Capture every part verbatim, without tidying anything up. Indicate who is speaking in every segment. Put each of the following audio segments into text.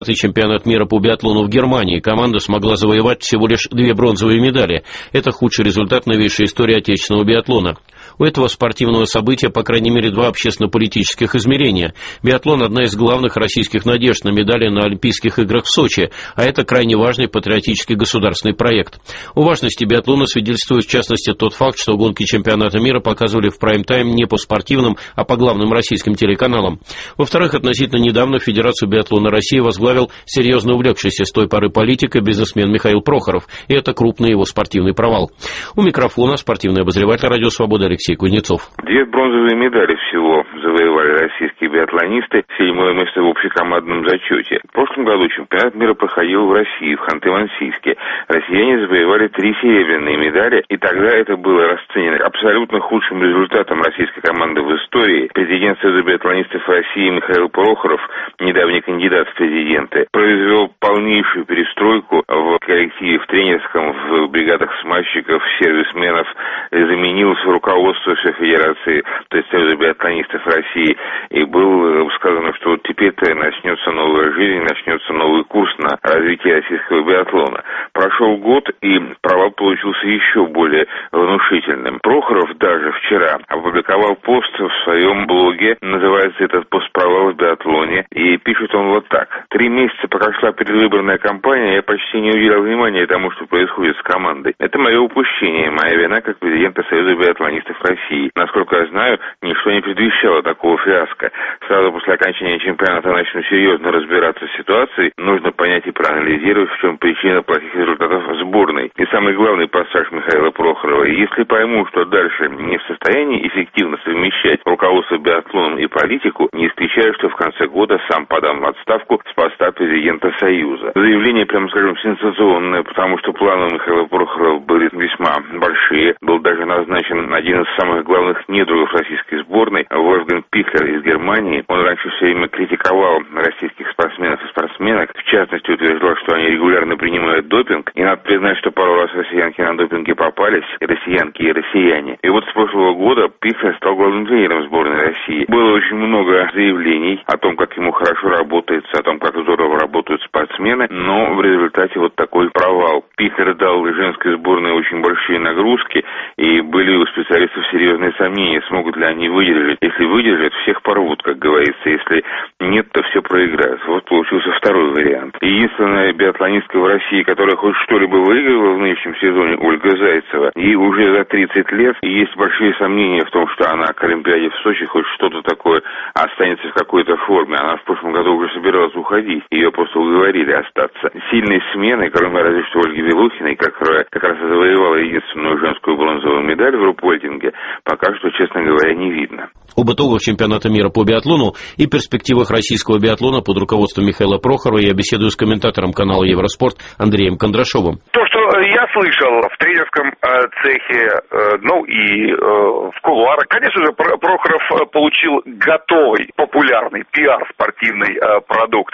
Speaker 1: двухкратный чемпионат мира по биатлону в Германии. Команда смогла завоевать всего лишь две бронзовые медали. Это худший результат в новейшей истории отечественного биатлона. У этого спортивного события, по крайней мере, два общественно-политических измерения. Биатлон – одна из главных российских надежд на медали на Олимпийских играх в Сочи, а это крайне важный патриотический государственный проект. О важности биатлона свидетельствует, в частности, тот факт, что гонки чемпионата мира показывали в прайм-тайм не по спортивным, а по главным российским телеканалам. Во-вторых, относительно недавно Федерацию биатлона России возглавил серьезно увлекшийся с той поры политик и бизнесмен Михаил Прохоров, и это крупный его спортивный провал. У микрофона спортивный обозреватель «Радио Свобода» Алексей Кузнецов.
Speaker 2: Две бронзовые медали всего завоевали российские биатлонисты, седьмое место в общекомандном зачете. В прошлом году чемпионат мира проходил в России, в Ханты-Мансийске. Россияне завоевали три серебряные медали, и тогда это было расценено абсолютно худшим результатом российской команды в истории. Президент Союза биатлонистов России Михаил Прохоров, недавний кандидат в президенты, произвел полнейшую перестройку в коллективе, в тренерском, в бригадах смазчиков, сервисменов, заменил руководство всей федерации, то есть Союза биатлонистов России, и было сказано, что вот теперь-то начнется новая жизнь, начнется новый курс на развитие российского биатлона. Прошел год, и провал получился еще более внушительным. Прохоров даже вчера опубликовал пост в своем блоге, называется этот пост «Провал в биатлоне», и пишет он вот так. «Три месяца, пока шла предвыборная кампания, я почти не уделял внимания тому, что происходит с командой. Это мое упущение, моя вина как президента Союза биатлонистов России. Насколько я знаю, ничто не предвещало такого фиаско. Сразу после окончания чемпионата начну серьезно разбираться с ситуацией. Нужно понять и проанализировать, в чем причина плохих результатов сборной. И самый главный пассаж Михаила Прохорова. Если пойму, что дальше не в состоянии эффективно совмещать руководство биатлоном и политику, не исключаю, что в конце года сам подам в отставку с поста президента Союза». Заявление, прямо скажем, сенсационное, потому что планы у Михаила Прохорова были весьма большие. Был даже назначен один из самых главных недругов российской сборной, Вольфганг Пихлер из Германии. Он раньше все время критиковал российских спортсменов и спортсменок, в частности утверждал, что они регулярно принимают допинг, и надо признать, что пару раз россиянки на допинге попались, и россиянки, и россияне. И вот с прошлого года Пихлер стал главным тренером сборной России. Было очень много заявлений о том, как ему хорошо работается, о том, как здорово работают спортсмены, но в результате вот такой провал. Пихлер дал женской сборной очень большие нагрузки, и были у специалистов серьезные сомнения, смогут ли они выдержать. Если выдержат, всех порвут, как говорится. Если нет, то все проиграют. Вот получился второй вариант. Единственная биатлонистка в России, которая хоть что-либо выиграла в нынешнем сезоне, Ольга Зайцева. Ей уже за тридцать лет, и есть большие сомнения в том, что она к Олимпиаде в Сочи хоть что-то такое останется в какой-то форме. Она в прошлом году уже собиралась уходить. Ее просто уговорили остаться. Сильной смены, кроме разве что Ольги Велухиной, которая как раз и завоевала единственную женскую бронзовую медаль в рупольдинге, пока что, честно говоря, не видно.
Speaker 1: Об итогах чемпионата мира по биатлону и перспективах российского биатлона под руководством Михаила Прохорова я беседую с комментатором канала Евроспорт Андреем Кондрашовым.
Speaker 3: То, что я слышал в тренерском цехе, ну и в кулуарах, конечно же, Прохоров получил готовый, популярный пиар-спортивный продукт.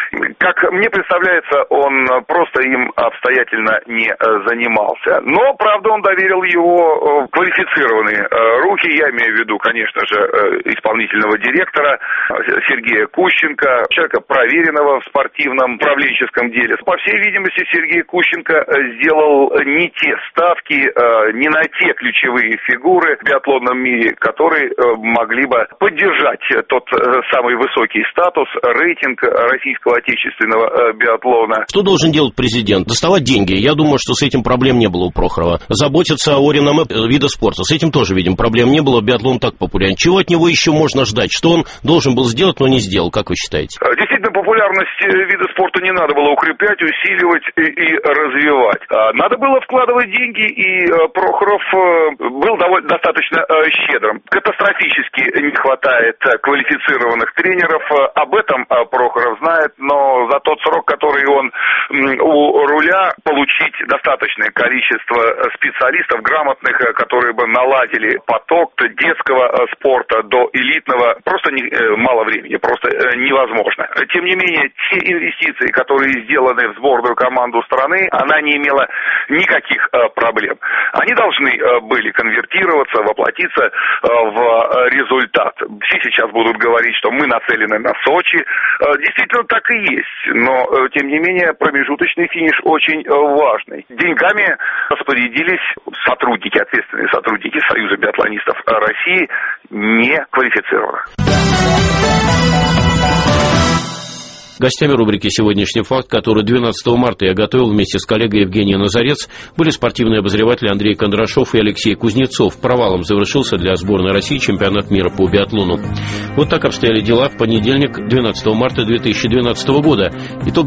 Speaker 3: Как мне представляется, он просто им обстоятельно не занимался. Но, правда, он доверил его квалифицированные руки, я имею в виду, конечно же, исполнительного директора Сергея Кущенко, человека, проверенного в спортивном управленческом деле. По всей видимости, Сергей Кущенко сделал не те ставки, не на те ключевые фигуры в биатлонном мире, которые могли бы поддержать тот самый высокий статус, рейтинг российского отечественного биатлона.
Speaker 1: Что должен делать президент? Доставать деньги. Я думаю, что с этим проблем не было у Прохорова. Заботиться о реноме вида спорта. С этим тоже, видим, проблем не было. Биатлон так популярен. Чего от него еще можно ждать? Что он должен был сделать, но не сделал? Как вы считаете?
Speaker 3: Действительно, популярность вида спорта не надо было укреплять, усиливать и, и развивать. Надо было вкладывать деньги, и Прохоров был довольно достаточно щедрым. Катастрофически не хватает квалифицированных тренеров. Об этом Прохоров знает, но за тот срок, который он у руля, получить достаточное количество специалистов грамотных, которые бы наладили поток детского спорта до элитного, просто не, мало времени, просто невозможно. Тем не менее, те инвестиции, которые сделаны в сборную команду страны, она не имела никаких проблем. Они должны были конвертироваться, воплотиться в результат. Все сейчас будут говорить, что мы нацелены на Сочи. Действительно, так и есть. Но, тем не менее, промежуточный финиш очень важный. Деньгами распорядились сотрудники, ответственные сотрудники Союза биатлонистов России, не квалифицированно.
Speaker 1: Гостями рубрики «Сегодняшний факт», который двенадцатого марта я готовил вместе с коллегой Евгением Назарец, были спортивные обозреватели Андрей Кондрашов и Алексей Кузнецов. Провалом завершился для сборной России чемпионат мира по биатлону. Вот так обстояли дела в понедельник, двенадцатого марта две тысячи двенадцатого года. Итог